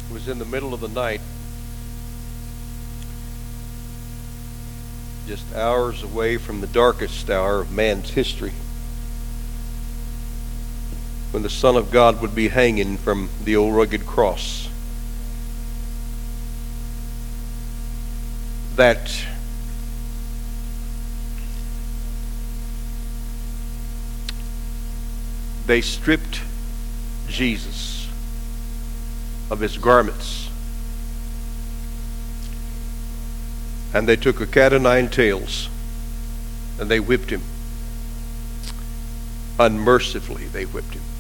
It was in the middle of the night, just hours away from the darkest hour of man's history, when the Son of God would be hanging from the old rugged cross. That they stripped Jesus of his garments, and they took a cat o' nine tails and they whipped him. Unmercifully they whipped him.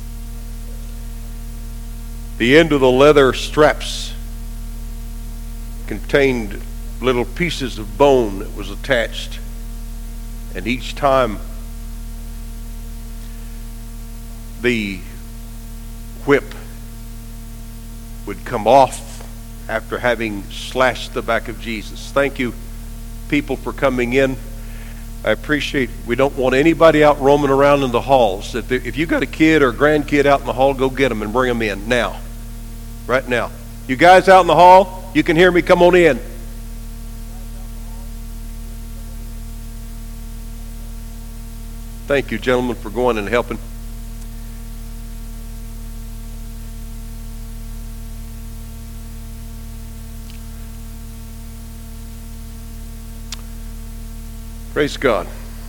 The end of the leather straps contained little pieces of bone that was attached, and each time the whip would come off after having slashed the back of Jesus. Thank you, people, for coming in. I appreciate. We don't want anybody out roaming around in the halls. If you got a kid or a grandkid out in the hall, go get them and bring them in now. Right now. You guys out in the hall, you can hear me, come on in. Thank you, gentlemen, for going and helping. Praise God.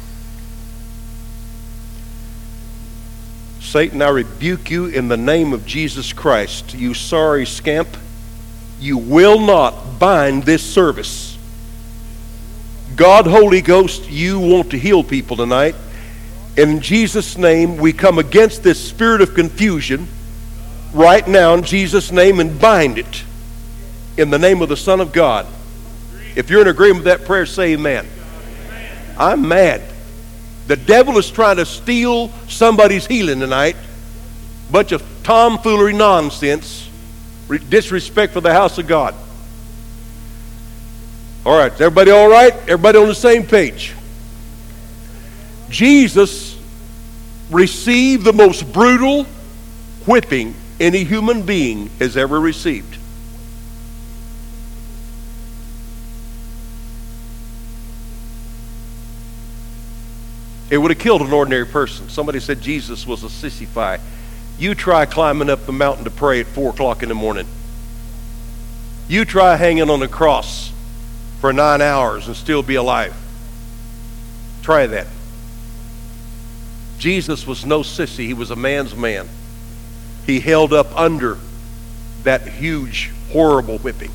Satan, I rebuke you in the name of Jesus Christ. You sorry scamp. You will not bind this service. God, Holy Ghost, you want to heal people tonight. In Jesus' name, we come against this spirit of confusion right now in Jesus' name and bind it in the name of the Son of God. If you're in agreement with that prayer, say amen. I'm mad. The devil is trying to steal somebody's healing tonight. Bunch of tomfoolery nonsense. Disrespect for the house of God. All right, is everybody all right? Everybody on the same page? Jesus received the most brutal whipping any human being has ever received. It would have killed an ordinary person. Somebody said Jesus was a sissify. You try climbing up the mountain to pray at 4 o'clock in the morning. You try hanging on the cross for 9 hours and still be alive. Try that. Jesus was no sissy. He was a man's man. He held up under that huge, horrible whipping.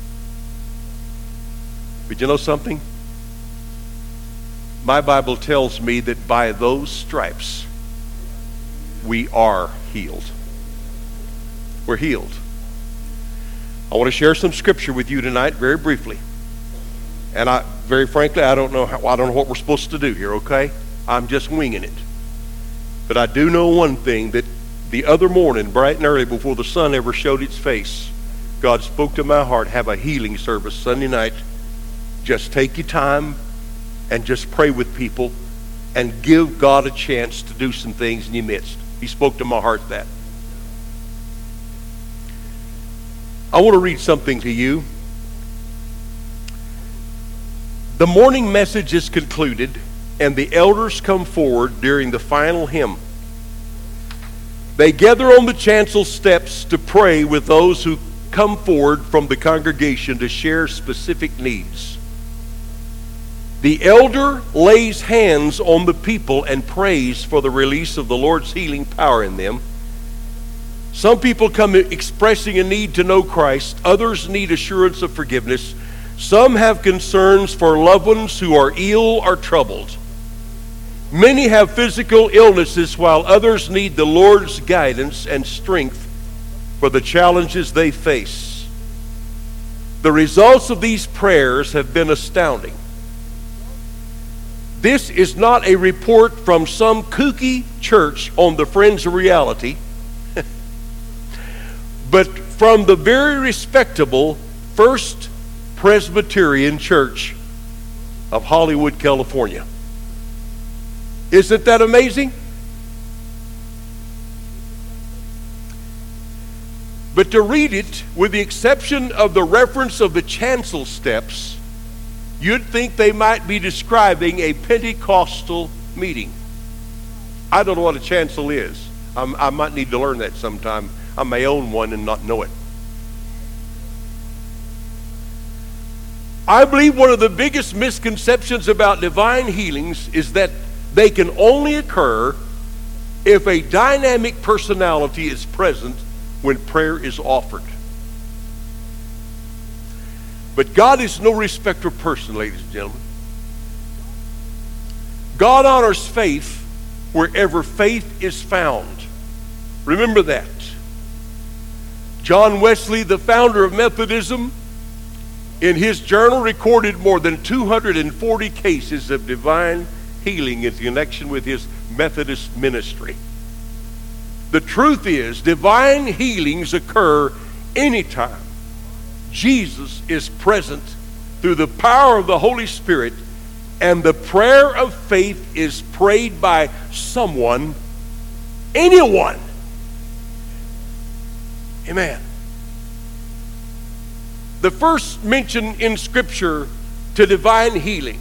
But you know something? My Bible tells me that by those stripes, we are healed. We're healed. I want to share some scripture with you tonight very briefly. And very frankly, I don't know what we're supposed to do here, okay? I'm just winging it. But I do know one thing, that the other morning, bright and early, before the sun ever showed its face, God spoke to my heart, have a healing service Sunday night. Just take your time and just pray with people and give God a chance to do some things in your midst. He spoke to my heart that. I want to read something to you. The morning message is concluded, and the elders come forward during the final hymn. They gather on the chancel steps to pray with those who come forward from the congregation to share specific needs. The elder lays hands on the people and prays for the release of the Lord's healing power in them. Some people come expressing a need to know Christ. Others need assurance of forgiveness. Some have concerns for loved ones who are ill or troubled. Many have physical illnesses, while others need the Lord's guidance and strength for the challenges they face. The results of these prayers have been astounding. This is not a report from some kooky church on the fringe of reality, but from the very respectable First Presbyterian Church of Hollywood, California. Isn't that amazing? But to read it, with the exception of the reference of the chancel steps, you'd think they might be describing a Pentecostal meeting. I don't know what a chancel is. I might need to learn that sometime. I may own one and not know it. I believe one of the biggest misconceptions about divine healings is that they can only occur if a dynamic personality is present when prayer is offered. But God is no respecter of person, ladies and gentlemen. God honors faith wherever faith is found. Remember that. John Wesley, the founder of Methodism, in his journal recorded more than 240 cases of divine healing in connection with his Methodist ministry. The truth is, divine healings occur anytime Jesus is present through the power of the Holy Spirit, and the prayer of faith is prayed by someone, anyone. Amen. The first mention in Scripture to divine healing,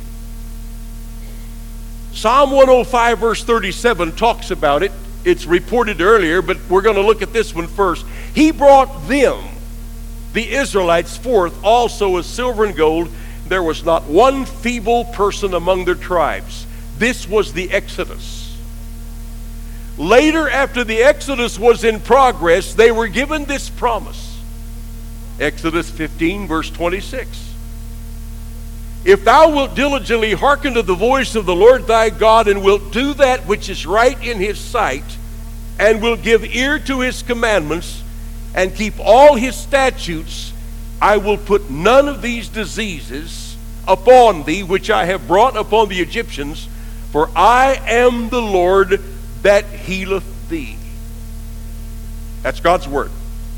Psalm 105 verse 37 talks about it. It's reported earlier, but we're going to look at this one first. He brought them, the Israelites, forth also with silver and gold. There was not one feeble person among their tribes. This was the Exodus. Later, after the Exodus was in progress, they were given this promise. Exodus 15 verse 26. If thou wilt diligently hearken to the voice of the Lord thy God, and wilt do that which is right in his sight, and wilt give ear to his commandments, and keep all his statutes, I will put none of these diseases upon thee, which I have brought upon the Egyptians, for I am the Lord that healeth thee. That's God's word.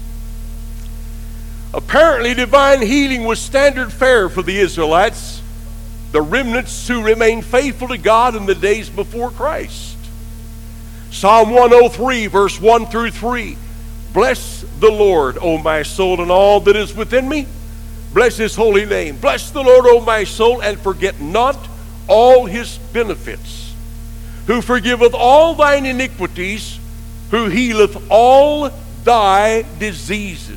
Apparently, divine healing was standard fare for the Israelites, the remnants who remained faithful to God in the days before Christ. Psalm 103, verse 1 through 3. Bless the Lord, O my soul, and all that is within me. Bless his holy name. Bless the Lord, O my soul, and forget not all his benefits, who forgiveth all thine iniquities, who healeth all thy diseases.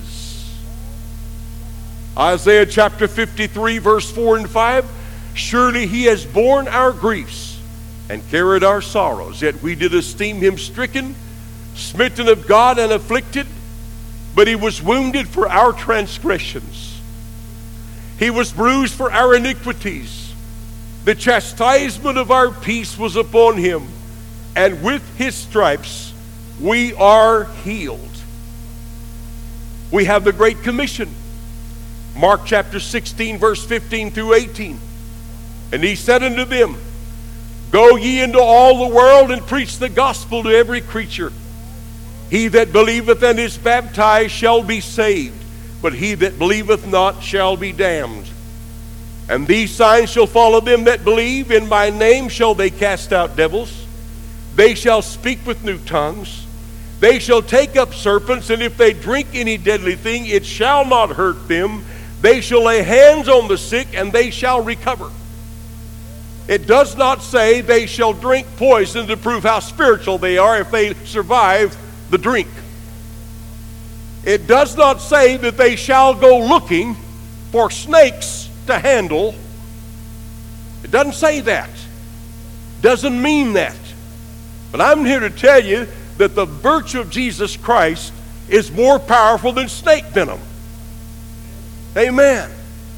Isaiah chapter 53 verse 4 and 5. Surely he has borne our griefs and carried our sorrows, yet we did esteem him stricken, smitten of God, and afflicted. But he was wounded for our transgressions, he was bruised for our iniquities. The chastisement of our peace was upon him, and with his stripes we are healed. We have the Great Commission, Mark chapter 16 verse 15 through 18. And he said unto them, Go ye into all the world, and preach the gospel to every creature. He that believeth and is baptized shall be saved, but he that believeth not shall be damned. And these signs shall follow them that believe. In my name shall they cast out devils. They shall speak with new tongues. They shall take up serpents, and if they drink any deadly thing, it shall not hurt them. They shall lay hands on the sick, and they shall recover. It does not say they shall drink poison to prove how spiritual they are if they survive the drink. It does not say that they shall go looking for snakes to handle. It doesn't say that. Doesn't mean that. But I'm here to tell you that the virtue of Jesus Christ is more powerful than snake venom. Amen.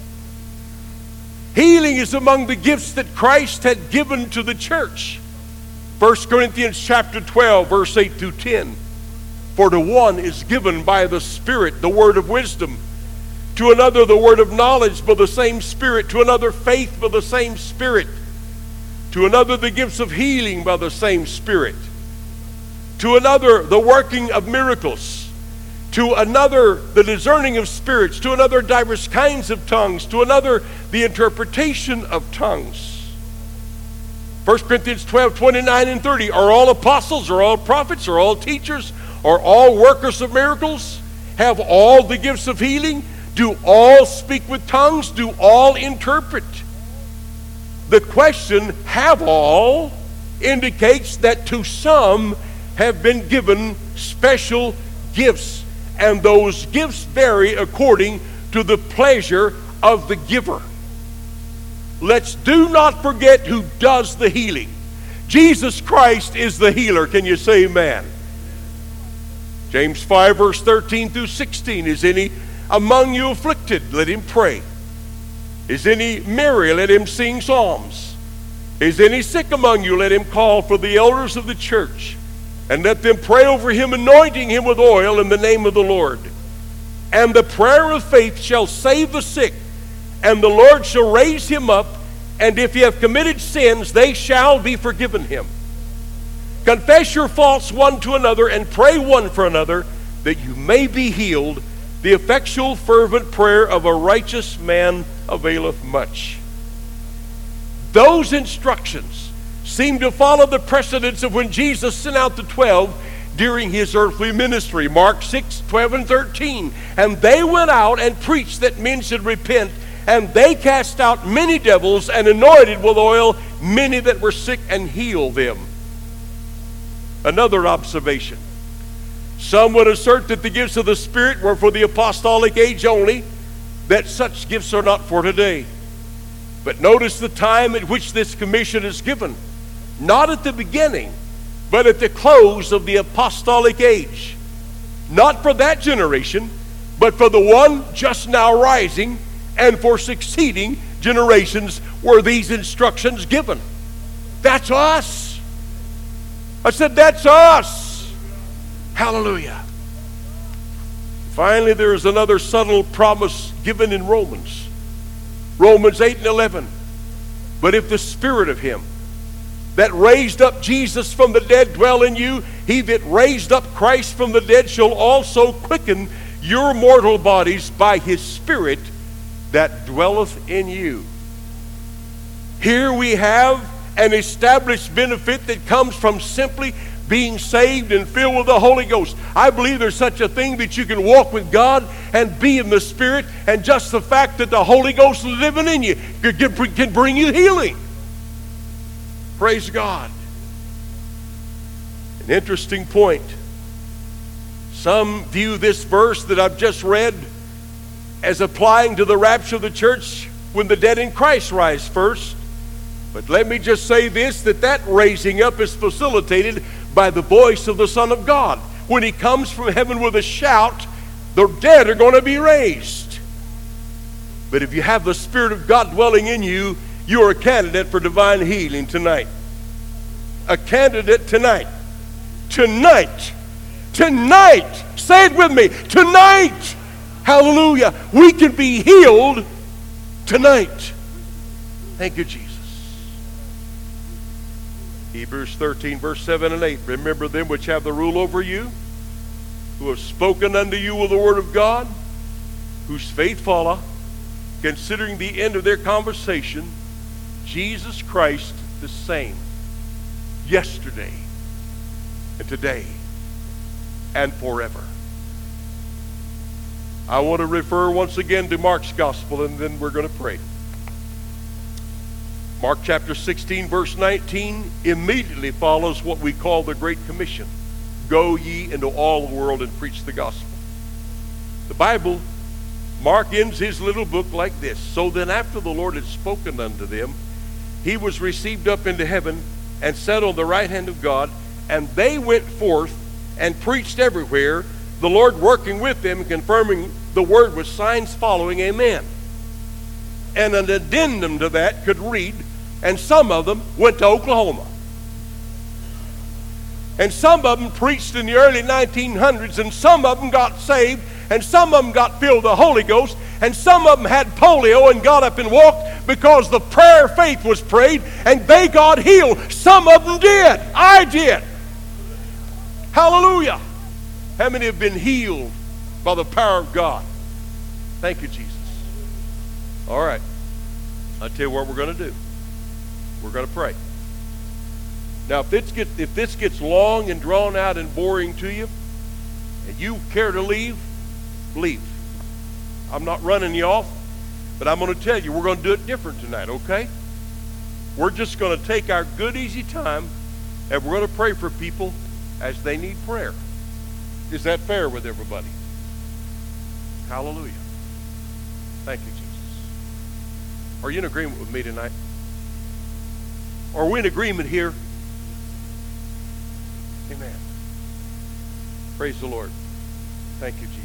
Healing is among the gifts that Christ had given to the church. 1 Corinthians chapter 12, verse 8 through 10. For to one is given by the Spirit the word of wisdom, to another the word of knowledge by the same Spirit, to another faith by the same Spirit, to another the gifts of healing by the same Spirit, to another the working of miracles, to another the discerning of spirits, to another diverse kinds of tongues, to another the interpretation of tongues. 1 Corinthians 12, 29 and 30. Are all apostles, are all prophets, are all teachers, are all workers of miracles? have all the gifts of healing? Do all speak with tongues? Do all interpret? The question, have all, indicates that to some have been given special gifts, and those gifts vary according to the pleasure of the giver. Let's do not forget who does the healing. Jesus Christ is the healer. Can you say amen? James 5 verse 13 through 16. Is any among you afflicted? Let him pray. Is any merry? Let him sing psalms. Is any sick among you? Let him call for the elders of the church, and let them pray over him, anointing him with oil in the name of the Lord. And the prayer of faith shall save the sick, and the Lord shall raise him up, and if he have committed sins, they shall be forgiven him. Confess your faults one to another, and pray one for another, that you may be healed. The effectual fervent prayer of a righteous man availeth much. Those instructions seem to follow the precedence of when Jesus sent out the 12 during his earthly ministry. Mark 6, 12 and 13. And they went out and preached that men should repent, and they cast out many devils and anointed with oil many that were sick and healed them. Another observation. Some would assert that the gifts of the Spirit were for the apostolic age only, that such gifts are not for today. But notice the time at which this commission is given. Not at the beginning, but at the close of the apostolic age. Not for that generation, but for the one just now rising, and for succeeding generations were these instructions given. That's us. I said, that's us. Hallelujah. Finally, there is another subtle promise given in Romans. Romans 8 and 11. But if the Spirit of him that raised up Jesus from the dead dwell in you, he that raised up Christ from the dead shall also quicken your mortal bodies by his Spirit that dwelleth in you. Here we have an established benefit that comes from simply being saved and filled with the Holy Ghost. I believe there's such a thing that you can walk with God and be in the Spirit, and just the fact that the Holy Ghost is living in you can bring you healing. Praise God. An interesting point. Some view this verse that I've just read as applying to the rapture of the church when the dead in Christ rise first. But let me just say this, that raising up is facilitated by the voice of the Son of God. When he comes from heaven with a shout, the dead are going to be raised. But if you have the Spirit of God dwelling in you, you are a candidate for divine healing tonight. A candidate tonight. Tonight. Tonight. Say it with me. Tonight. Hallelujah. We can be healed tonight. Thank you, Jesus. Hebrews 13, verse 7 and 8. Remember them which have the rule over you, who have spoken unto you with the word of God, whose faith follow, considering the end of their conversation, Jesus Christ the same, yesterday and today and forever. I want to refer once again to Mark's gospel, and then we're going to pray. Mark chapter 16, verse 19 immediately follows what we call the Great Commission. Go ye into all the world and preach the gospel. The Bible, Mark ends his little book like this. So then after the Lord had spoken unto them, he was received up into heaven and sat on the right hand of God, and they went forth and preached everywhere, the Lord working with them and confirming the word with signs following. Amen. And an addendum to that could read, and some of them went to Oklahoma. And some of them preached in the early 1900s, and some of them got saved, and some of them got filled with the Holy Ghost, and some of them had polio and got up and walked because the prayer of faith was prayed, and they got healed. Some of them did. I did. Hallelujah. How many have been healed by the power of God? Thank you, Jesus. All right. I'll tell you what we're going to do. We're going to pray. Now, if this gets long and drawn out and boring to you, and you care to leave, leave. I'm not running you off, but I'm going to tell you, we're going to do it different tonight, okay? We're just going to take our good, easy time, and we're going to pray for people as they need prayer. Is that fair with everybody? Hallelujah. Thank you, Jesus. Are you in agreement with me tonight? Are we in agreement here? Amen. Praise the Lord. Thank you, Jesus.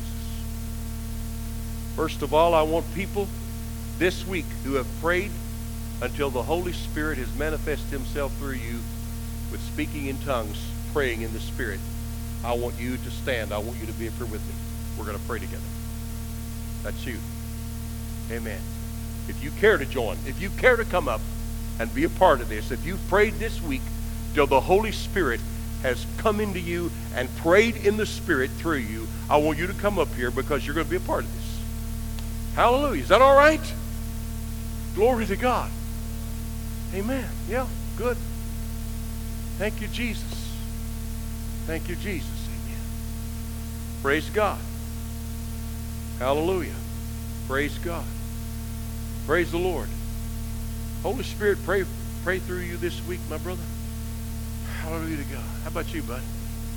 First of all, I want people this week who have prayed until the Holy Spirit has manifested himself through you with speaking in tongues, praying in the Spirit. I want you to stand. I want you to be here with me. We're going to pray together. That's you. Amen. If you care to join, if you care to come up and be a part of this, if you've prayed this week till the Holy Spirit has come into you and prayed in the Spirit through you, I want you to come up here because you're going to be a part of this. Hallelujah. Is that all right? Glory to God. Amen. Yeah, good. Thank you, Jesus. Thank you, Jesus. Amen. Praise God. Hallelujah. Praise God. Praise the Lord. Holy Spirit, pray through you this week, my brother. Hallelujah to God. How about you, bud?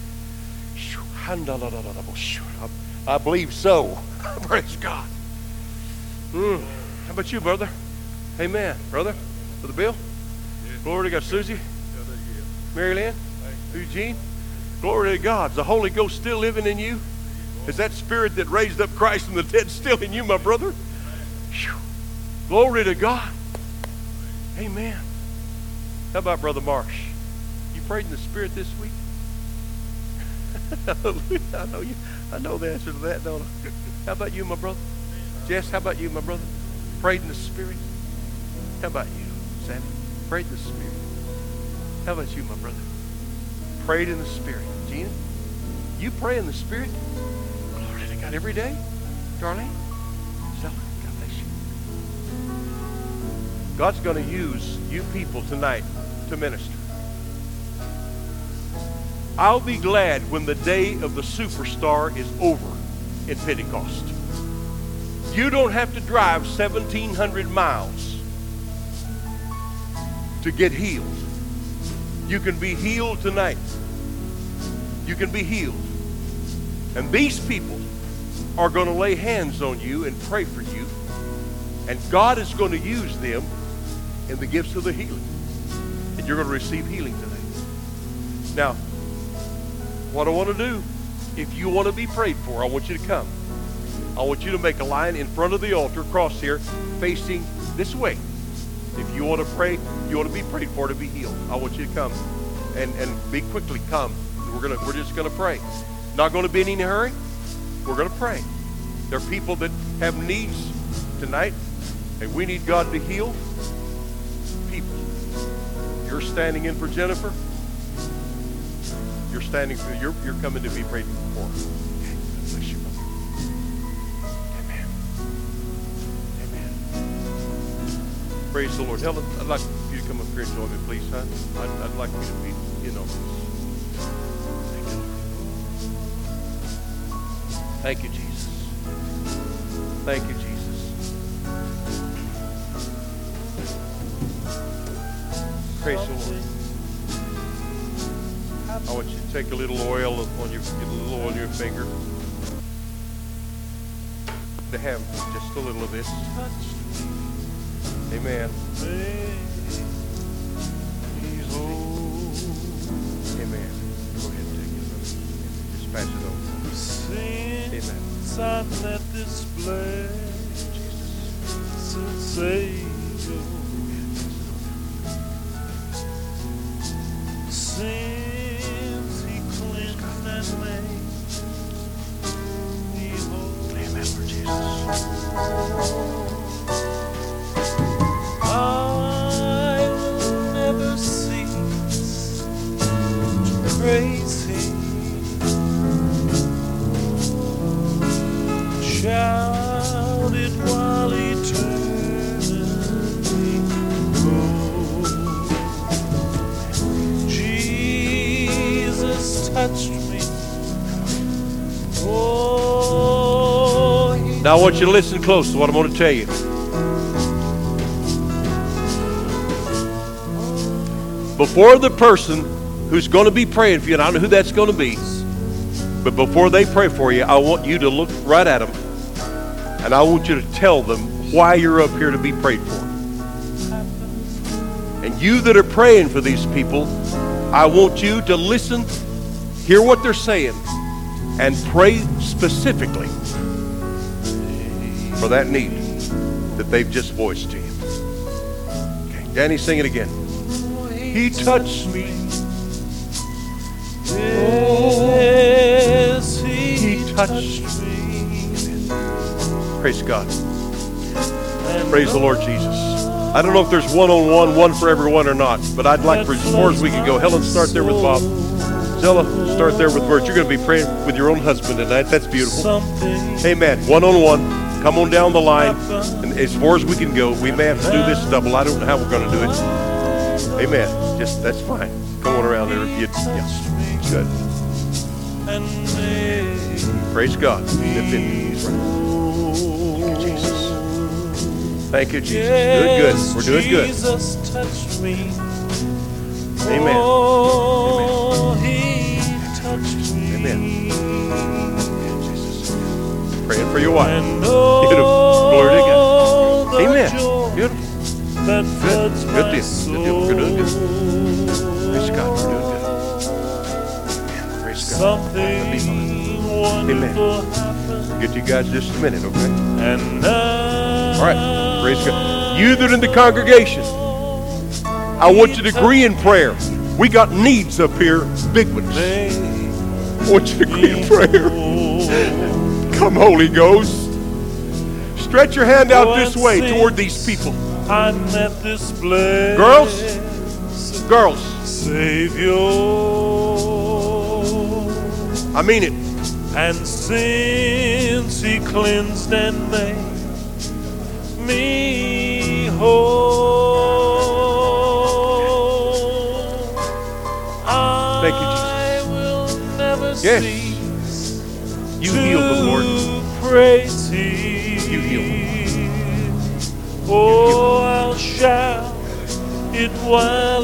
I believe so. Praise God. How about you, brother? Amen. Brother? Brother Bill? Glory to God. Susie? Mary Lynn? Eugene? Glory to God. Is the Holy Ghost still living in you? Is that Spirit that raised up Christ from the dead still in you, my brother? Whew. Glory to God. Amen. How about Brother Marsh? You prayed in the Spirit this week? I know the answer to that, don't I? How about you, my brother? Jess, how about you, my brother? Prayed in the Spirit? How about you, Sammy? Prayed in the Spirit. How about you, my brother? Prayed in the Spirit. Gina, you pray in the Spirit? Glory to God. Every day? Darlene? Stella? God bless you. God's going to use you people tonight to minister. I'll be glad when the day of the superstar is over in Pentecost. You don't have to drive 1,700 miles to get healed. You can be healed tonight. You can be healed. And these people are going to lay hands on you and pray for you. And God is going to use them in the gifts of the healing. And you're going to receive healing tonight. Now, what I want to do, if you want to be prayed for, I want you to come. I want you to make a line in front of the altar, across here, facing this way. If you want to pray, you want to be prayed for to be healed, I want you to come and be quickly come. We're just gonna pray. Not going to be in any hurry. We're going to pray. There are people that have needs tonight, and we need God to heal people. You're standing in for Jennifer. You're standing for you're coming to be prayed for. Okay. Bless you, brother. Amen. Amen. Praise the Lord. Helen, I'd like you to come up here and join me, please, son. I'd like you to be in on this. Thank you, Lord. Thank you, Jesus. Thank you, Jesus. Praise the Lord. I want you to take a little oil on your finger. To have just a little of this. Amen. Amen. Go ahead and take it. Just pass it over. Amen. I've met this blessed Savior. Since He cleansed and made me whole. Amen, Lord Jesus. I will never cease to praise Him. Shout it while eternity goes. Jesus touched me. Oh, Now I want you to listen close to what I'm going to tell you. Before the person who's going to be praying for you, and I don't know who that's going to be, but before they pray for you, I want you to look right at them, and I want you to tell them why you're up here to be prayed for. And you that are praying for these people, I want you to listen, hear what they're saying, and pray specifically for that need that they've just voiced to you. Okay, Danny, sing it again. He touched me. Yes, He touched me. Praise God. Praise the Lord Jesus. I don't know if there's one-on-one, one for everyone or not, but I'd like for as far as we can go. Helen, start there with Bob. Zella, start there with Bert. You're going to be praying with your own husband tonight. That's beautiful. Amen. One-on-one. Come on down the line. And as far as we can go, we may have to do this double. I don't know how we're going to do it. Amen. Just, that's fine. Come on around there. Yeah. Good. Praise God. Lift in these right. Thank you, Jesus. Doing good. We're doing good. Jesus touched me. Amen. Oh, He touched me. Amen. Jesus. Praying for your wife. And Beautiful. Glory to God. the Amen. joy Beautiful. that floods Good my deal. soul. Good deal. We're doing good. Praise God. We're doing good. Amen. Praise God. Something That'll be fine. wonderful happened. Get you guys just a minute, okay? And now, All right. Praise God. You that are in the congregation, I want you to agree in prayer. We got needs up here, big ones. I want you to agree in prayer. Come, Holy Ghost. Stretch your hand out this way toward these people. I met this blessed Girls, Savior. I mean it. And since He cleansed and made me whole, Thank you, Jesus. I will never Yes. cease You heal them, Lord. to praise Him. You heal Oh, I'll shout it while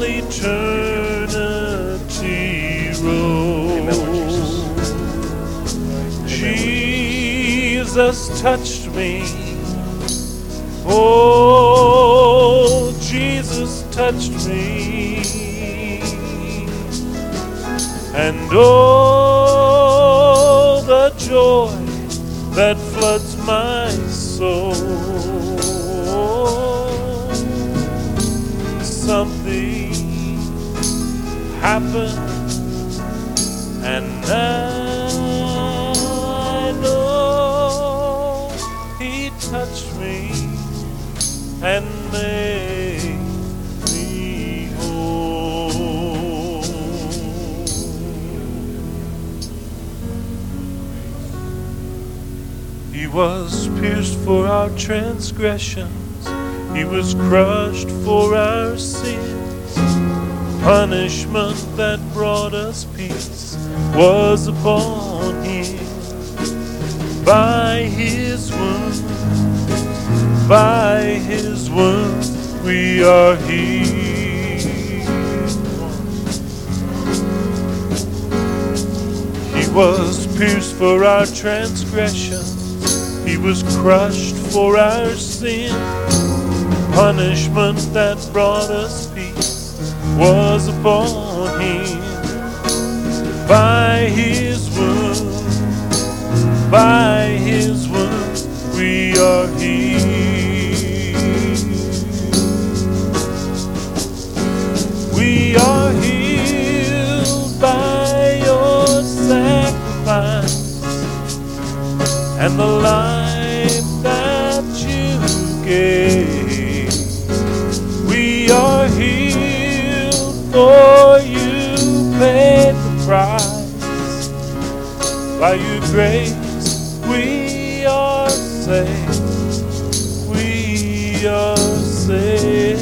eternity rolls. Amen, Lord Jesus. Jesus touched me. Oh, Jesus touched me. And oh, the joy that floods my soul. Something happened, and now I know He touched me and made me whole. He was pierced for our transgressions. He was crushed for our sins. Punishment that brought us peace was upon Him. By His wounds, we are healed. He was pierced for our transgressions. He was crushed for our sin. Punishment that brought us peace was upon Him. By His wounds, we are healed. We are healed by Your sacrifice and the life that You gave. We are healed, for You paid the price. By Your grace we are saved. We are saved.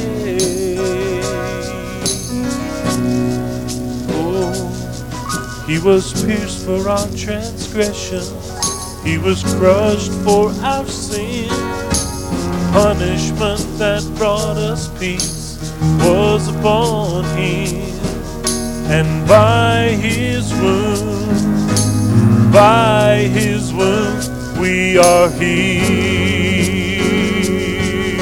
Oh, He was pierced for our transgressions. He was crushed for our sin. Punishment that brought us peace was upon him. And by his wounds, we are healed.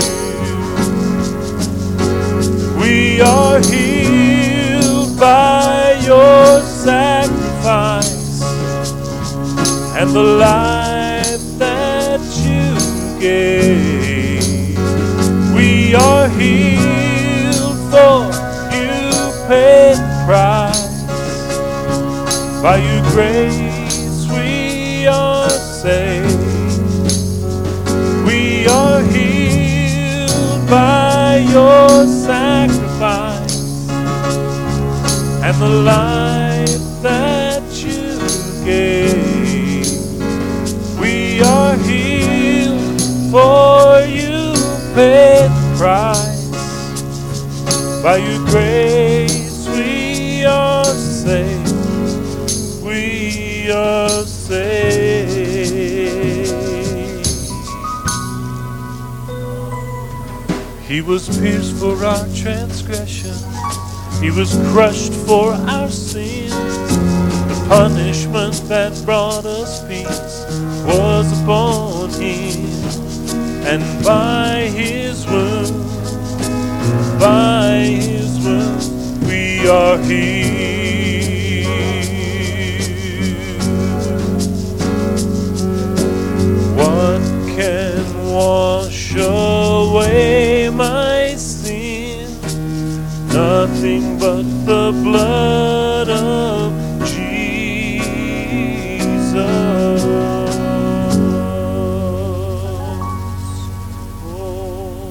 We are healed by your sacrifice and the life that you gave. We are healed, for you paid the price. By your grace we are saved. We are healed by your sacrifice and the life that you gave. We are healed, for you paid the price. By your grace we are saved. We are saved. He was pierced for our transgression. He was crushed for our sins. The punishment that brought us peace was upon him. And by his wounds, we are healed. What can wash away my sin? Nothing but the blood of Jesus. Oh.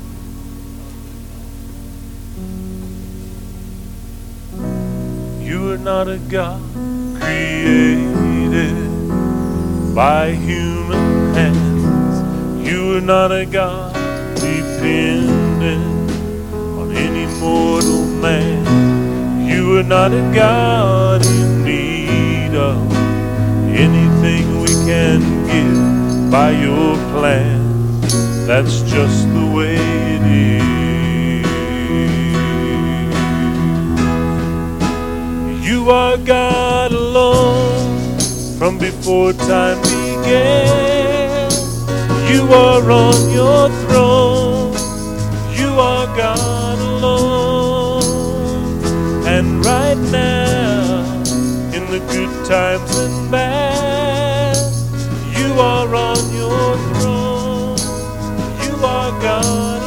You are not a God created by human hands. You are not a God dependent on any mortal man. You are not a God in need of anything we can give by your plan. That's just the way it is. You are God alone from before time began. You are on your throne. You are God alone. And right now, in the good times and bad, you are on your throne. You are God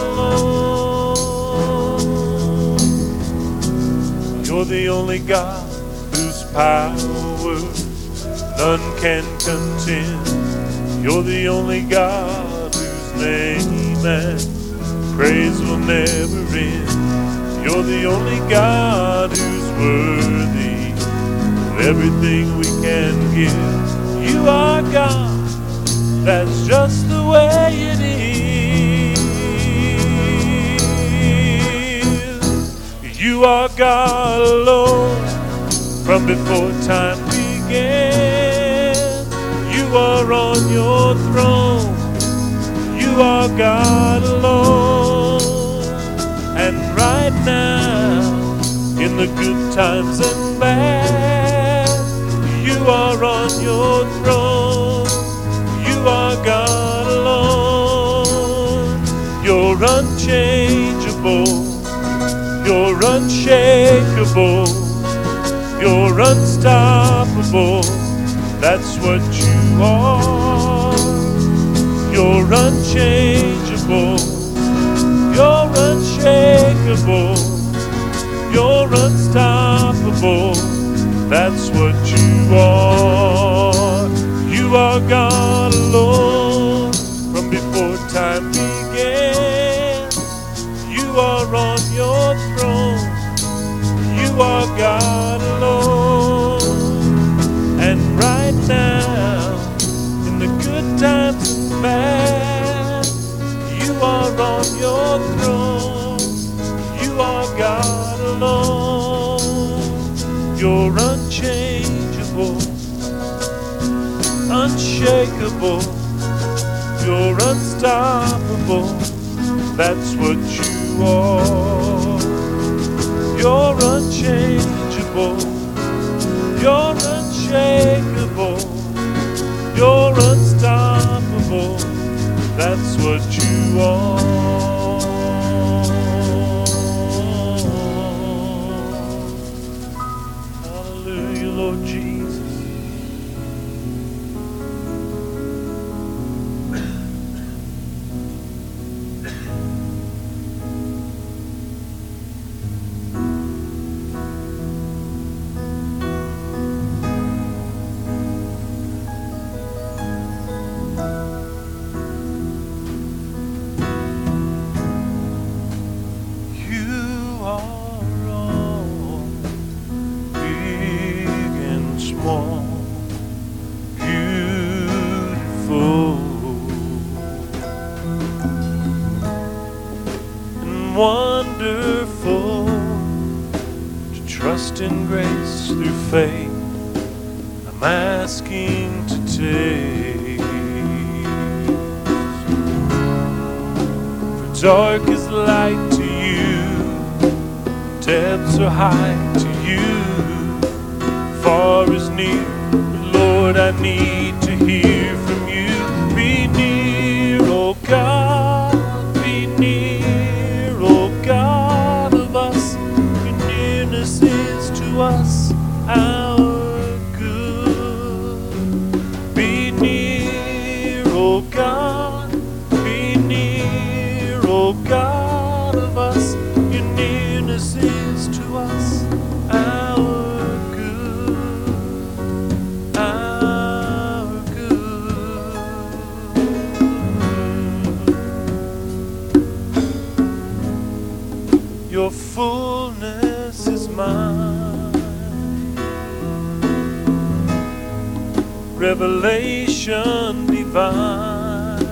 alone. You're the only God whose power none can contend. You're the only God whose name and praise will never end. You're the only God who's worthy of everything we can give. You are God, that's just the way it is. You are God alone from before time began. You are on your throne. You are God alone. And right now, in the good times and bad, you are on your throne. You are God alone. You're unchangeable. You're unshakable. You're unstoppable. That's what you are. You're unchangeable. You're unshakable. You're unstoppable. That's what you are. You are God alone from before time began. You are on your throne. You are God alone. And right now, in the good times and bad, you are on your throne. You are God alone. You're unchangeable, unshakable, you're unstoppable, that's what you are. You're unchangeable, you're unshakable, you're unstoppable, that's what you are. Hallelujah, Lord Jesus. Wonderful to trust in grace through faith. I'm asking to take. For dark is light to you, depths are high to you, far is near. But Lord, I need to hear from you. Be near, oh God. Us our good. Be near, oh God, be near, oh God of us. Your nearness is to us our good, our good. Your fullness is mine. Revelation divine,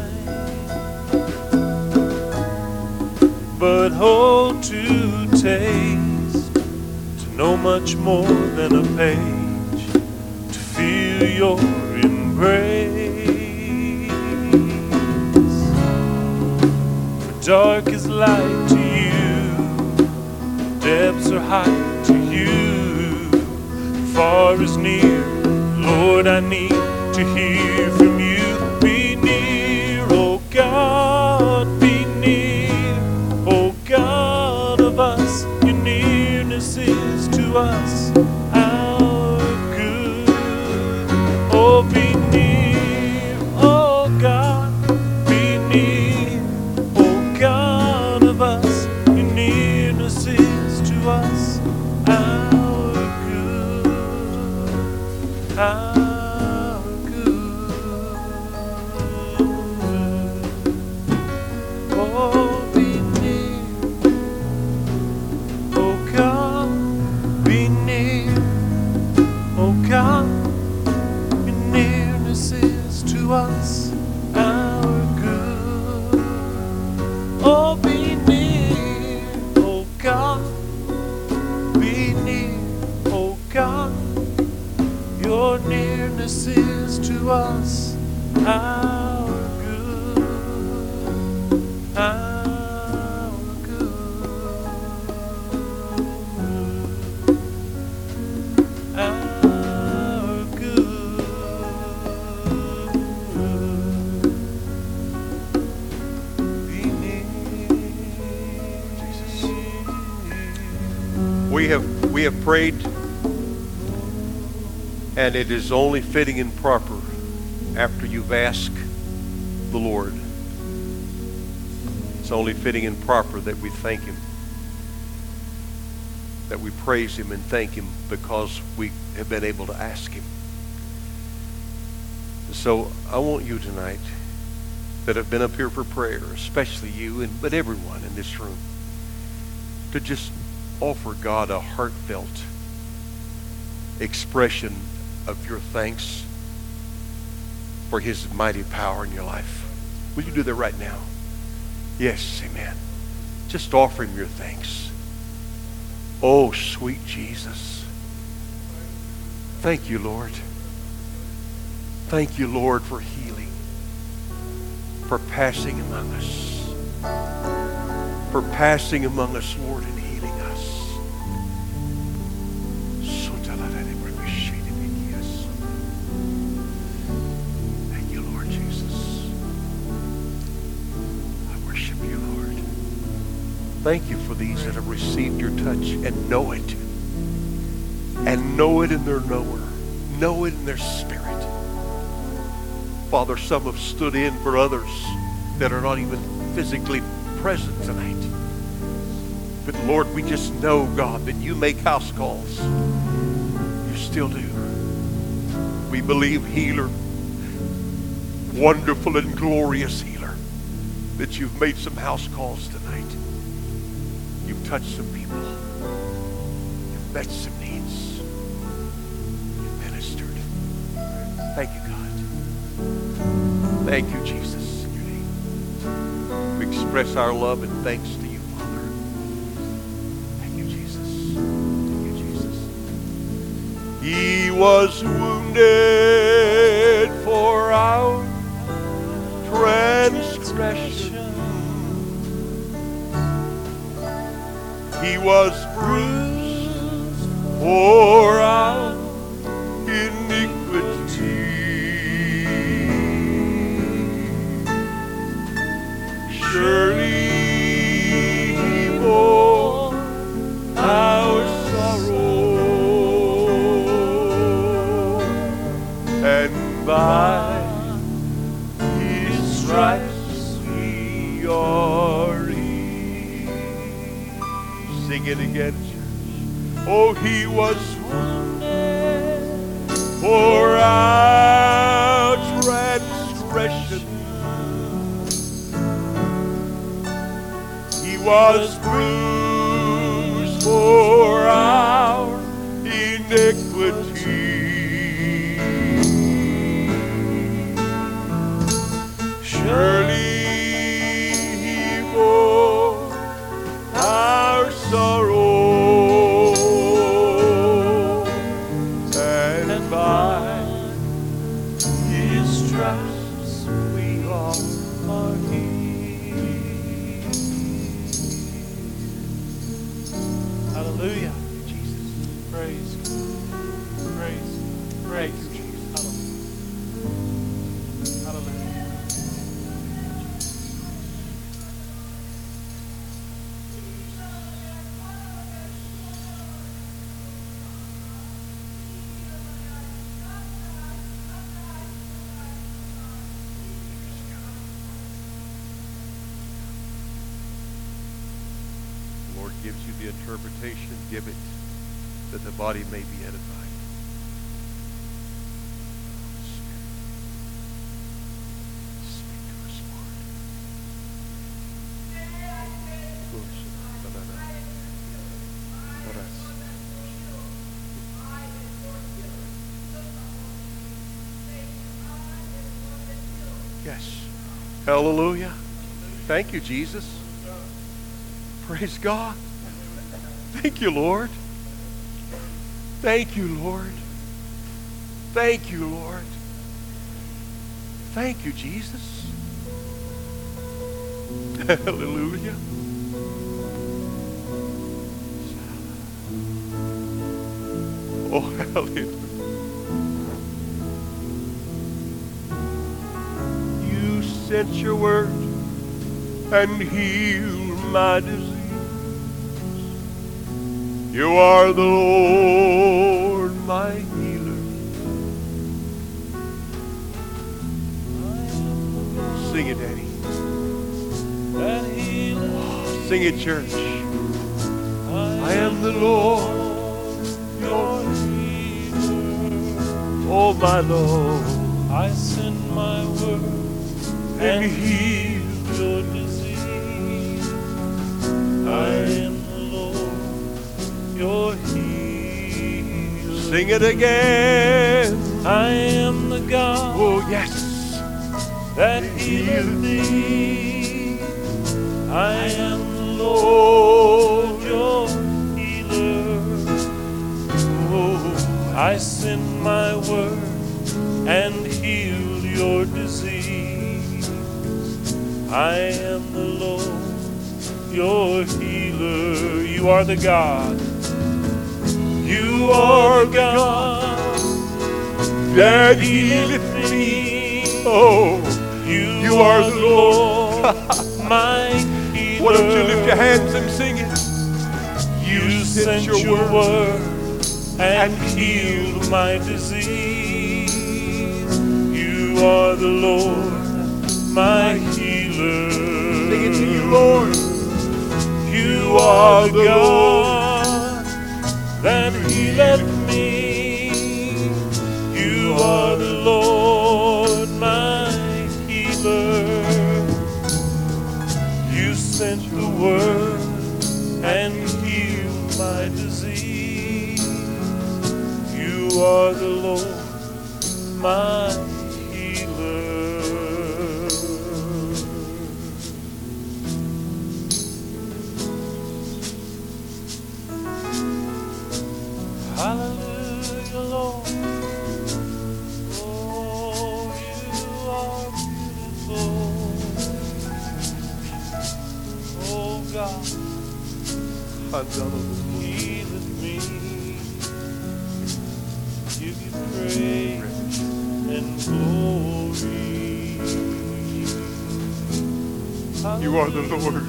but hold to taste, to know much more than a page, to feel your embrace. For dark is light to you, depths are high to you, far is near. Lord, I need to hear from you. Be near, oh God, be near, oh God of us. Your nearness is to us our good. Oh, be near, oh God, be near, oh God of us. Your nearness is to us our good. Our good. Oh, be near, oh God, be near, oh God, your nearness is to us our good. Oh, be near, oh God, be near, oh God. Your nearness is to us our good, our good, our good. Be near, Jesus. We have prayed. And it is only fitting and proper after you've asked the Lord. It's only fitting and proper that we thank Him, that we praise Him and thank Him because we have been able to ask Him. So I want you tonight that have been up here for prayer, especially you, but everyone in this room, to just offer God a heartfelt expression of your thanks for His mighty power in your life. Will you do that right now? Yes, amen. Just offer Him your thanks. Oh, sweet Jesus. Thank you, Lord. Thank you, Lord, for healing, for passing among us, Lord, and healing us. Thank you, Lord Jesus. I worship you, Lord. Thank you for these that have received your touch and know it. And know it in their knower. Know it in their spirit. Father, some have stood in for others that are not even physically present tonight. But Lord, we just know, God, that you make house calls. You still do. We believe, healer, wonderful and glorious healer, that you've made some house calls tonight. You've touched some people. You've met some needs. You've ministered. Thank you, God. Thank you, Jesus, in your name. We express our love and thanks to you, Father. Thank you, Jesus. Thank you, Jesus. He was wounded for our transgression. He was bruised for our iniquity. Surely he bore our sorrow, and by his stripes we are healed. Sing it again, church. Oh, he was wounded for our transgression. He was bruised for our iniquity. Surely he bore our sorrow, and by his stripes we all are healed. Hallelujah. Jesus. Praise. Praise. Praise. Jesus. Hallelujah. Hallelujah. Lord gives you the interpretation, give it, that the body may be edified. Speak to us, Lord. Yes. Hallelujah. Thank you, Jesus. Praise God. Thank you, Lord. Thank you, Lord. Thank you, Lord. Thank you, Jesus. Hallelujah. Oh, hallelujah. You sent your word and healed my disease. You are the Lord, my healer. Sing it, Daddy. Sing it, church. I am the Lord, your healer. Oh, my Lord. I send my word and heal your disease. I am the Lord, your healer. Sing it again. I am the God. Oh, yes. That healeth thee. I am the Lord, your healer. Oh, I send my word and healed your disease. I am the Lord, your healer. You are the God. You are God that healeth healeth me. Oh, You are the Lord, my healer. why don't you lift your hands and sing it? You sent your word and healed my disease. You are the Lord, my healer. Sing it to you, Lord. You are the God that healeth me. You are the Lord, my healer. You sent the word and healed my disease. You are the Lord, my healer. Hallelujah, Lord. Oh, you are beautiful. Oh, God. Healeth me. Give you praise and glory. You are the Lord.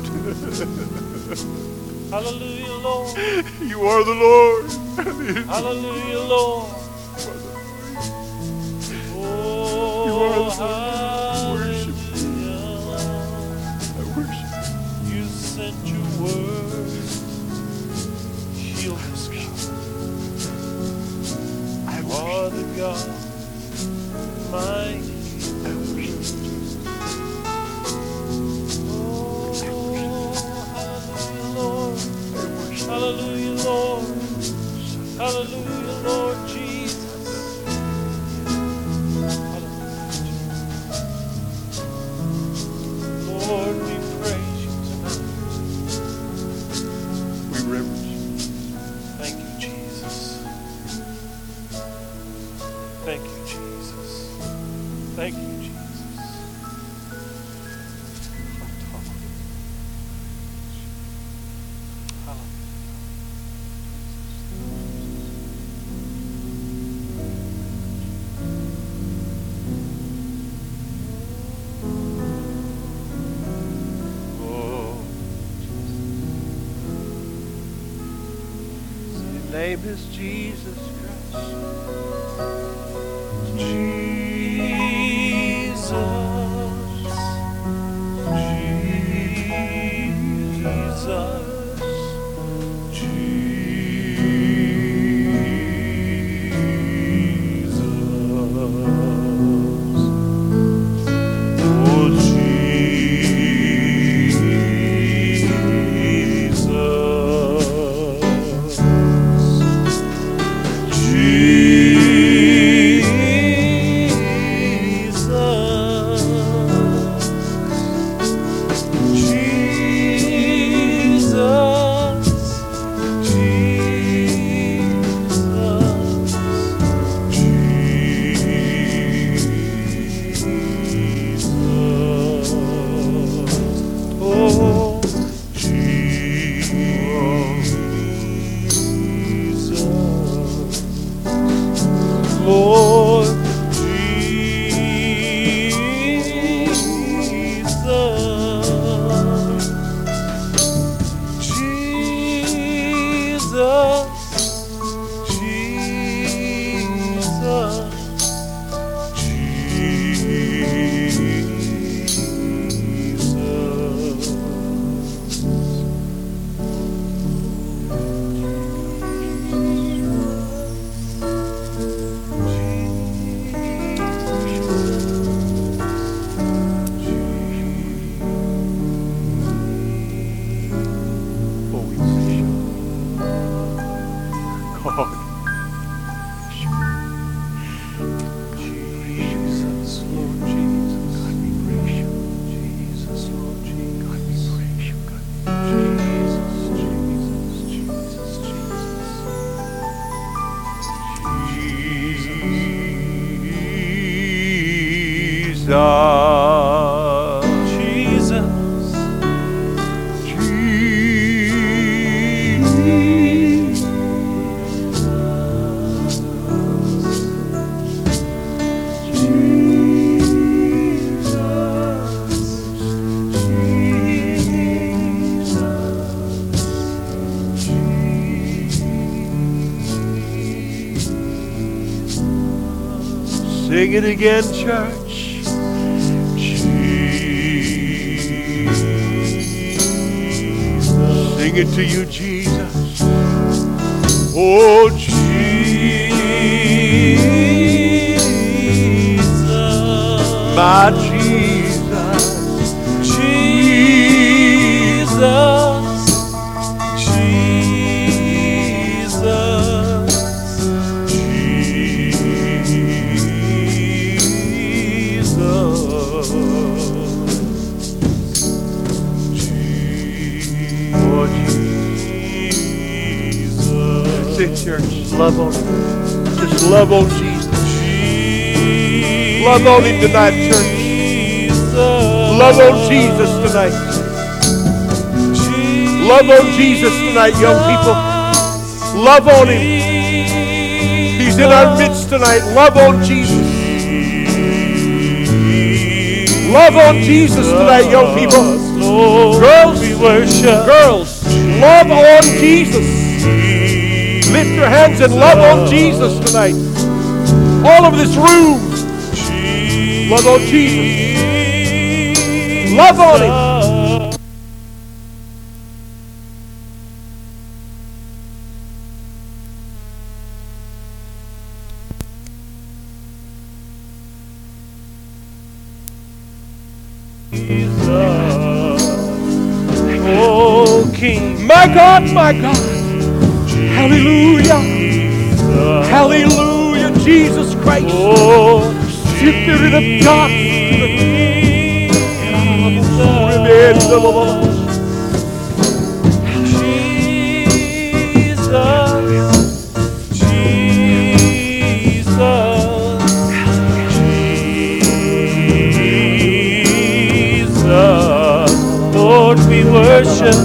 Hallelujah, Lord. You are the Lord. Hallelujah, Lord. Oh, You are the Lord. hallelujah. I worship You sent your word. Heal us, God. You are the God, my healer. Oh, hallelujah, Lord. Hallelujah, Lord. Hallelujah, Lord Jesus. Hallelujah, Jesus. Lord, we praise you tonight. We reverence you. Thank you, Jesus. Thank you, Jesus. Thank you, Jesus. Oh, His name is Jesus Christ. Lord Jesus. Sing it again, church. Sing it to you, Jesus. Oh, Jesus. My Jesus. Jesus. Church, love on him. Just love on Jesus. Love on him tonight, church. Love on Jesus tonight. Love on Jesus tonight, young people. Love on him. He's in our midst tonight. Love on Jesus. Love on Jesus tonight, young people. Girls, love on Jesus. Lift your hands and love on Jesus tonight. All over this room, love on Jesus. Love on him. Oh, King. My God, my God. Hallelujah. Hallelujah, Jesus Christ. Oh, Spirit of God. Jesus, Lord, we worship.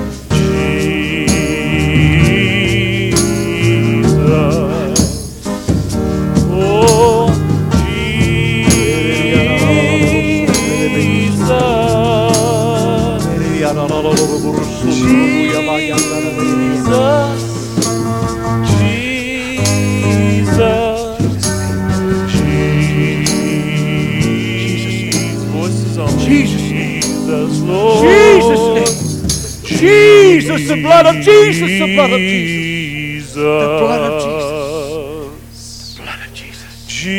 Jesus, the blood of Jesus, the blood of Jesus, the blood of Jesus, the blood of Jesus,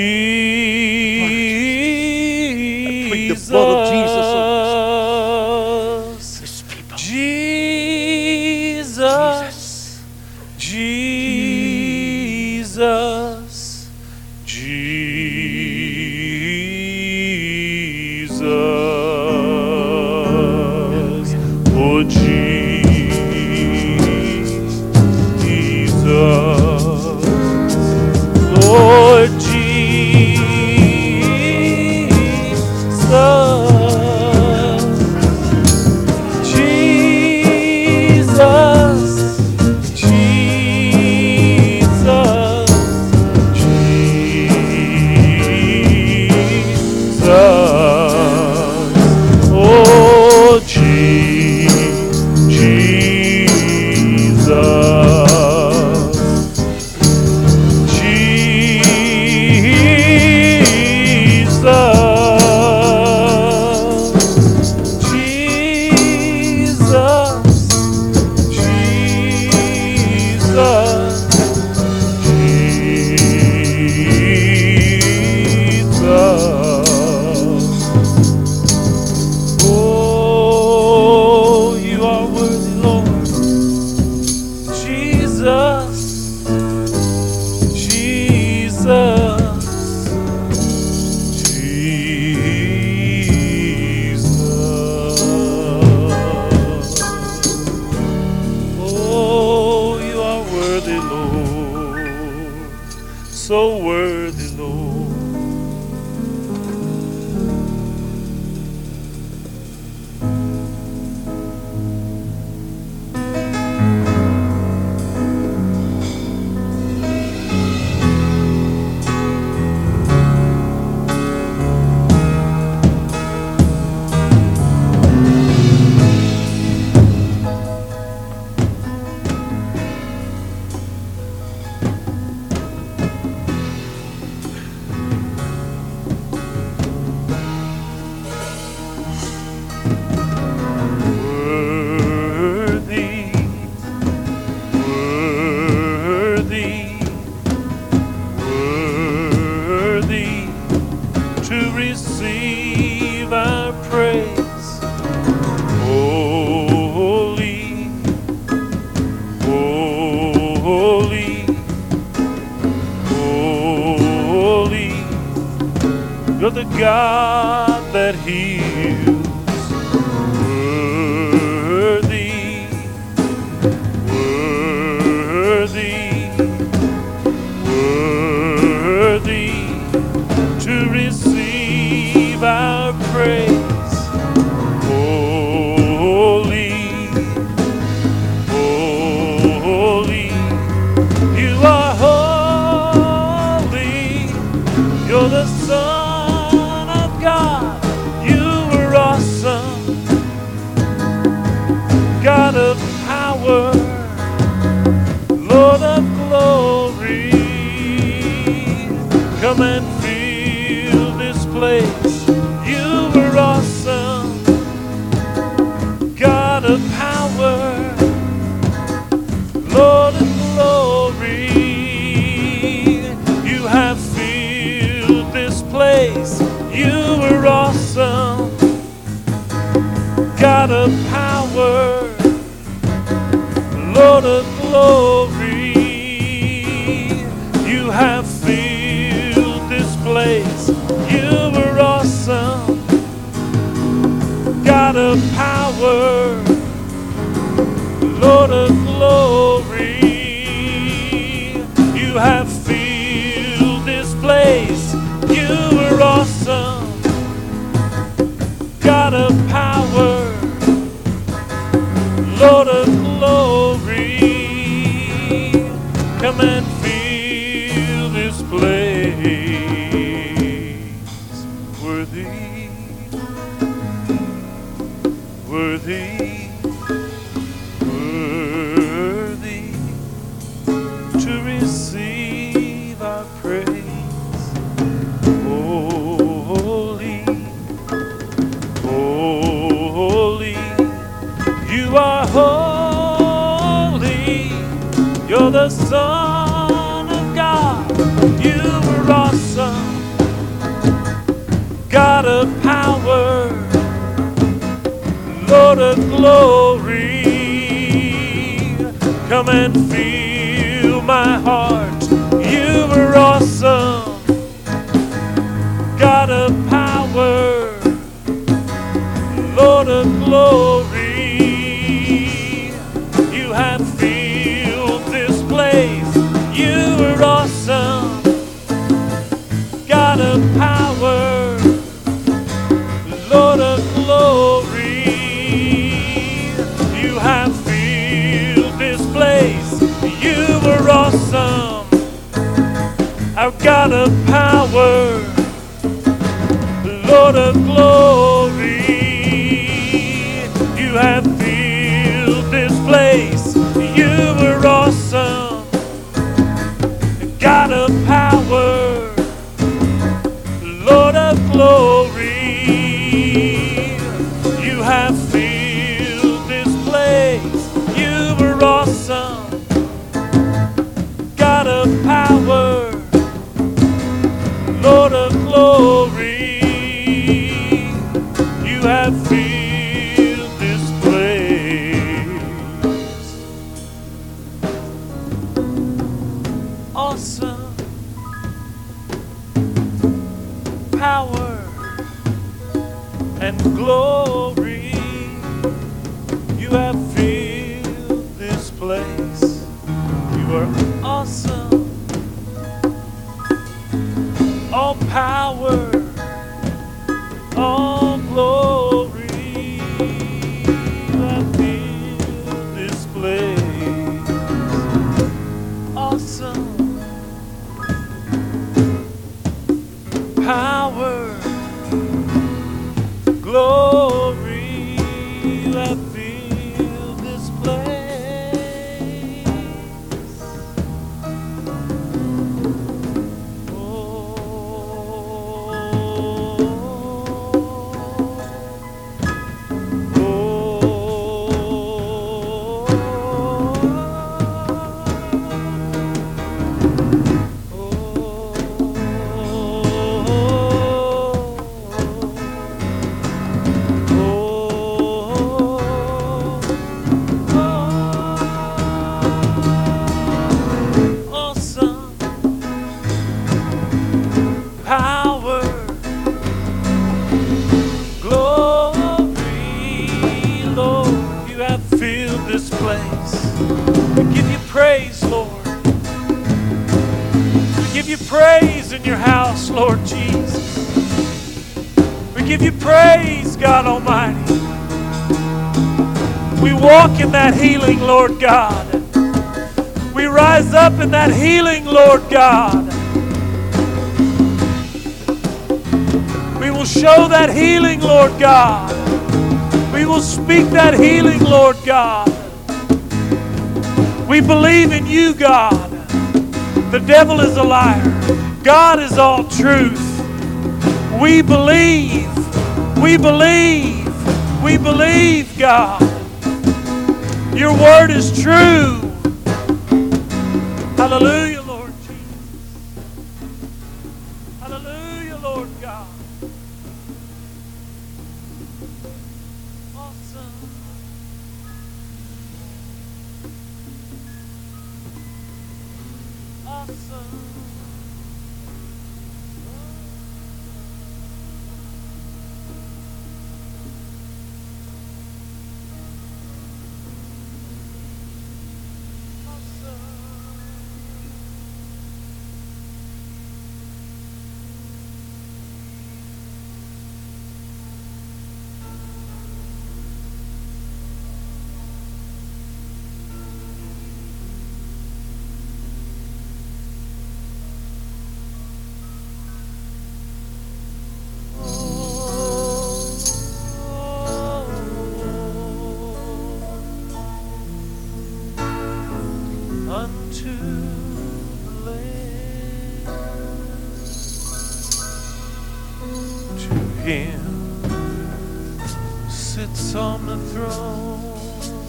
Jesus, the blood of Jesus on this people. Jesus, Jesus, Jesus, oh Jesus, Lord Jesus, Jesus, Jesus, Jesus, oh so worthy, Lord. receive our praise. Holy, holy, holy, you're the God that heals. Worthy, worthy, worthy to receive our praise. Holy, holy, you are holy. You're the Son of God. You are awesome. God of power, Lord of glory. Come and fill this place. You are awesome. God of power, Lord of glory. You have filled this place. You are awesome. God of power, Lord of glory. You have filled this place. You are awesome. God of power, Lord of glory. You have filled this place. You are awesome. God of power, Lord of glory. Come and fill this place. Worthy, worthy, worthy to receive our praise. Holy, holy, you are holy. You're the Son of God. You are awesome. God of power, Lord of glory. Come and fill my heart. You are awesome. God of power, Lord of glory. You have filled this place. You are awesome. God of power, Lord of glory. You have filled this place. You are awesome. Our God of power, Lord of glory. You have filled this place. You are awesome. God of power, Lord of glory. You have filled this place. You are awesome. God of power, Lord of glory. You have filled this place. Awesome. Power and glory. You have filled this place. You are awesome. All power, all glory. You have filled this place. Awesome. Power, glory, you have filled this place. Oh, give you praise in your house, Lord Jesus. We give you praise, God Almighty. We walk in that healing, Lord God. We rise up in that healing, Lord God. We will show that healing, Lord God. We will speak that healing, Lord God. We believe in you, God. The devil is a liar. God is all truth. We believe, God. Your word is true. Hallelujah, Lord Jesus. Hallelujah, Lord God. Awesome. Awesome. Unto the Lamb, to Him who sits on the throne,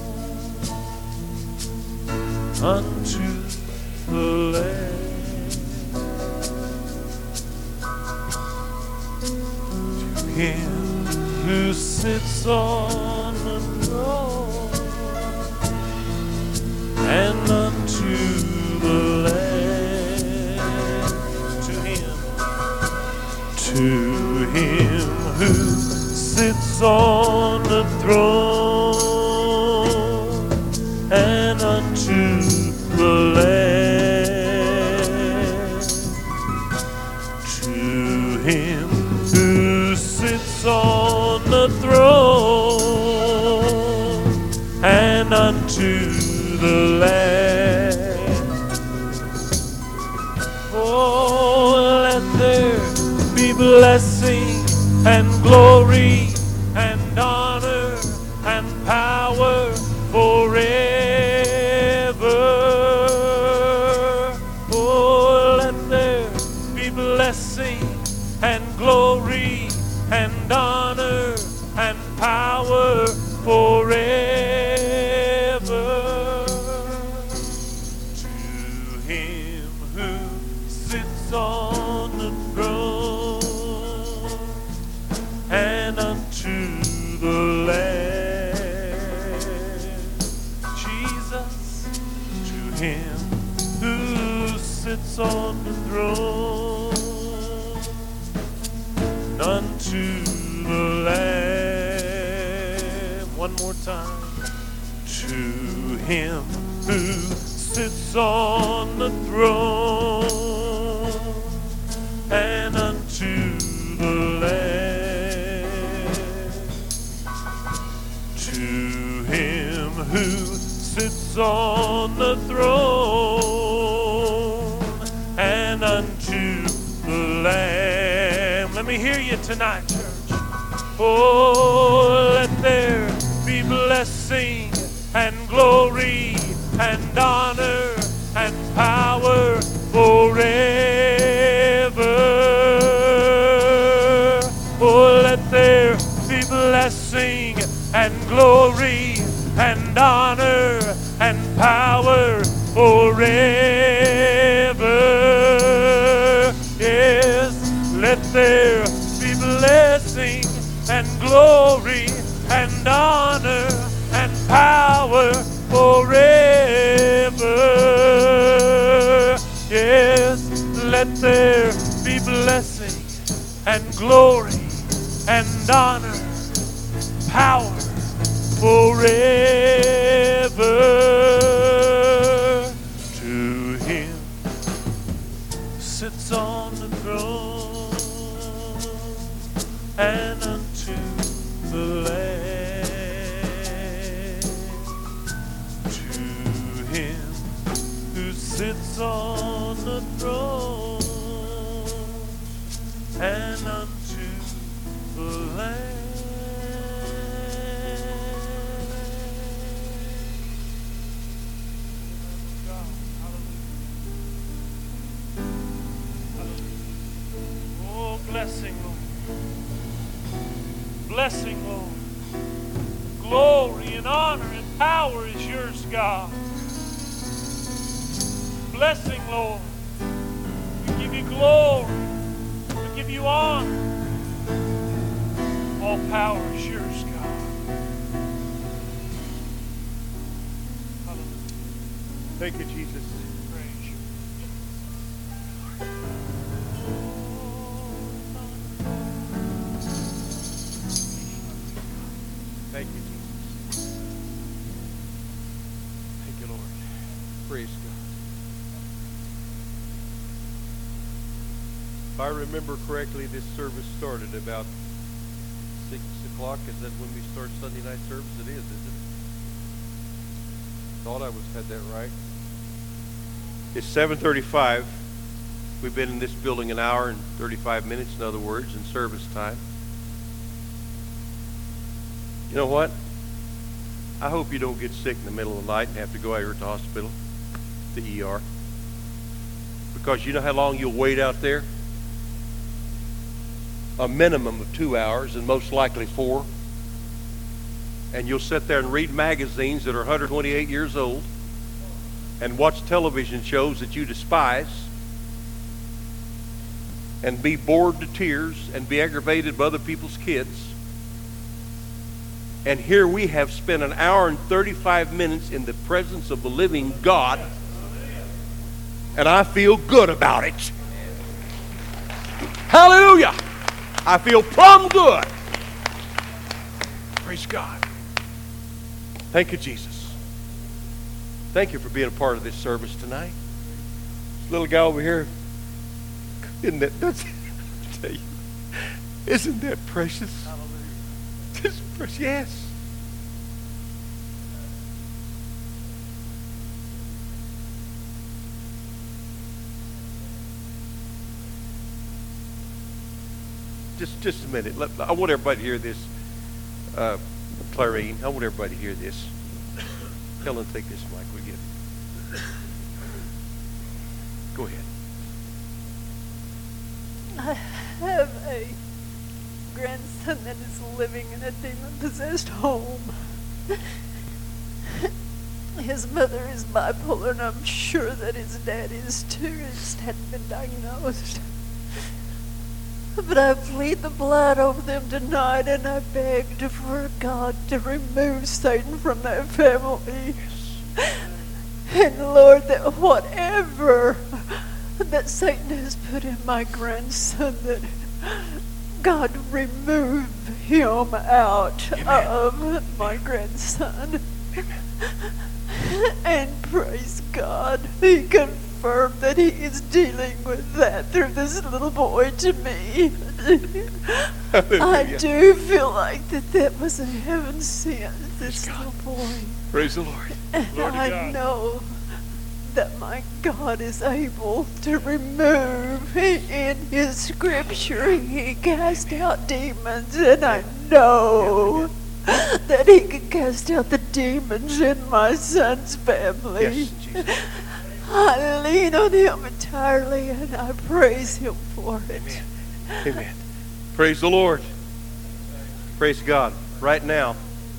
unto the Lamb, to Him who sits on the throne, and unto the Lamb, to Him who sits on the throne, and unto the Lamb, to Him who sits on the throne, and unto the Lamb. Oh, let there be blessing and glory and honor and power forever. Oh, let there be blessing and glory and honor and power forever. On the throne, and unto the Lamb, Jesus, to Him who sits on the throne, and unto the Lamb. One more time. To Him who sits on the throne, and unto the Lamb, to Him who sits on the throne, and unto the Lamb. Let me hear you tonight, church. Oh, let there be blessing and glory and honor and power forever. Oh, let there be blessing and glory and honor and power forever. Yes, let there be blessing and glory and honor and power forever. Yes, let there be blessing and glory and honor, power forever. To Him sits on the throne, and unto the Lamb, to him who sits on the throne, and unto the Lamb. Blessing, Lord. Blessing, Lord. Glory and honor and power is yours, God. Blessing, Lord. We give you glory. We give you honor. All power is yours, God. Hallelujah. Thank you, Jesus. Praise you. Thank you, Jesus. Thank you, Lord. Praise God. If I remember correctly, this service started about 6 o'clock. Is that when we start Sunday night service? It is, isn't it? Thought I had that right. It's 7:35. We've been in this building an hour and 35 minutes, in other words, in service time. You know what? I hope you don't get sick in the middle of the night and have to go out here to the hospital, the ER. Because you know how long you'll wait out there? A minimum of 2 hours, and most likely 4. And you'll sit there and read magazines that are 128 years old and watch television shows that you despise and be bored to tears and be aggravated by other people's kids. And here we have spent an hour and 35 minutes in the presence of the living God, and I feel good about it. Hallelujah! I feel plumb good. Praise God. Thank you, Jesus. Thank you for being a part of this service tonight. This little guy over here, isn't that, I tell you, isn't that precious? This precious, yes. Just a minute. I want everybody to hear this. Clarine, I want everybody to hear this. Helen, take this mic. We get it. Go ahead. I have a grandson that is living in a demon-possessed home. His mother is bipolar, and I'm sure that his dad is too. His hadn't been diagnosed. But I plead the blood over them tonight, and I begged for God to remove Satan from that family. And Lord, that whatever that Satan has put in my grandson, that God remove him out of my grandson. And praise God, he confirmed that he is dealing with that through this little boy to me. I do feel like that was a heaven sent, this little boy. Praise the Lord. And I know that my God is able to remove. In his scripture, he cast out demons, and I know that he can cast out the demons in my son's family. Yes, Jesus. I lean on him entirely, and I praise him for it. Amen. Amen. Praise the Lord. Praise God. Right now,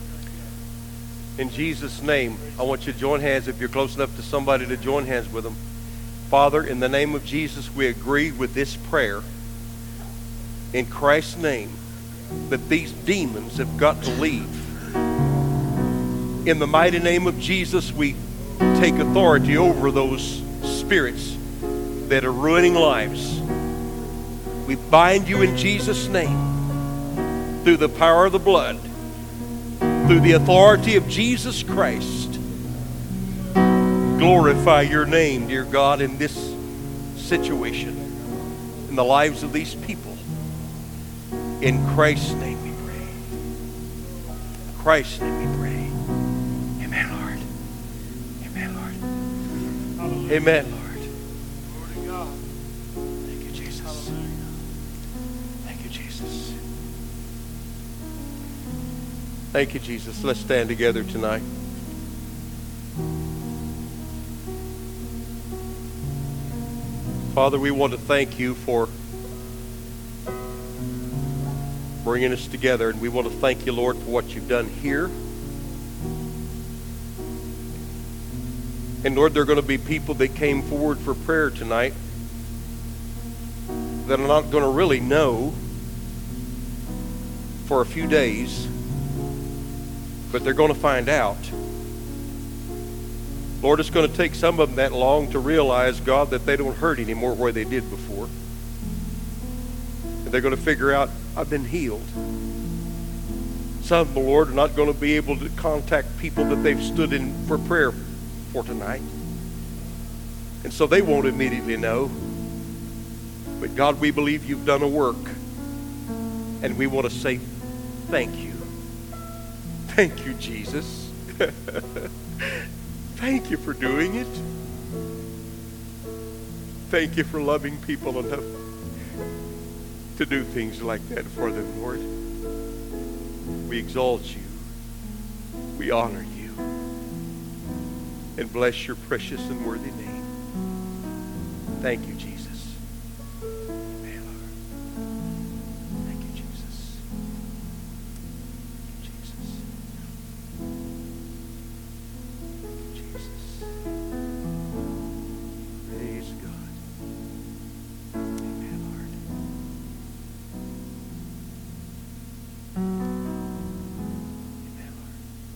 in Jesus' name, I want you to join hands if you're close enough to somebody to join hands with them. Father, in the name of Jesus, we agree with this prayer. In Christ's name, that these demons have got to leave. In the mighty name of Jesus, we take authority over those spirits that are ruining lives. We bind you in Jesus' name through the power of the blood, through the authority of Jesus Christ. Glorify your name, dear God, in this situation in the lives of these people. In Christ's name we pray. In Christ's name we pray. Amen, Lord. Amen, Lord. Hallelujah. Amen, Lord. Glory to God. Thank you, Jesus. Hallelujah. Thank you, Jesus. Thank you, Jesus. Let's stand together tonight. Father, we want to thank you for bringing us together, and we want to thank you, Lord, for what you've done here. And Lord, there are going to be people that came forward for prayer tonight that are not going to really know for a few days, but they're going to find out. Lord, it's going to take some of them that long to realize, God, that they don't hurt anymore where they did before. And they're going to figure out, I've been healed. Some of them, Lord, are not going to be able to contact people that they've stood in for prayer for tonight. And so they won't immediately know. But God, we believe you've done a work. And we want to say thank you. Thank you, Jesus. Thank you for doing it. Thank you for loving people enough to do things like that for them, Lord. We exalt you. We honor you. And bless your precious and worthy name. Thank you, Jesus. Amen, Lord. Thank you, Jesus. Thank you, Jesus. Thank you, Jesus. Praise God. Amen, Lord. Amen, Lord.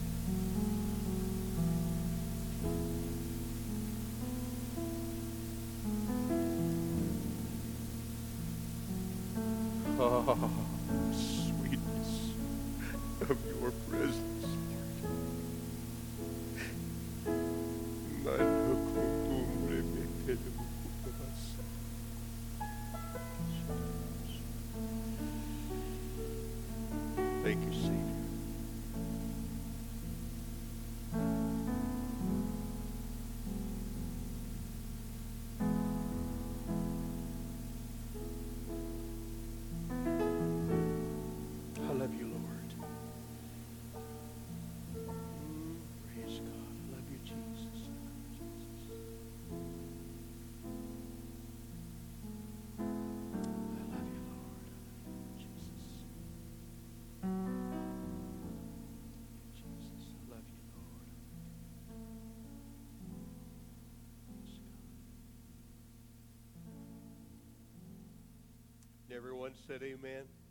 Oh, sweetness of your presence, Lord. Thank you, Savior. I love you, Lord. Praise God. I love you, Jesus. I love you, Lord. Jesus. Jesus, I love you, Lord. Praise God. And everyone said amen.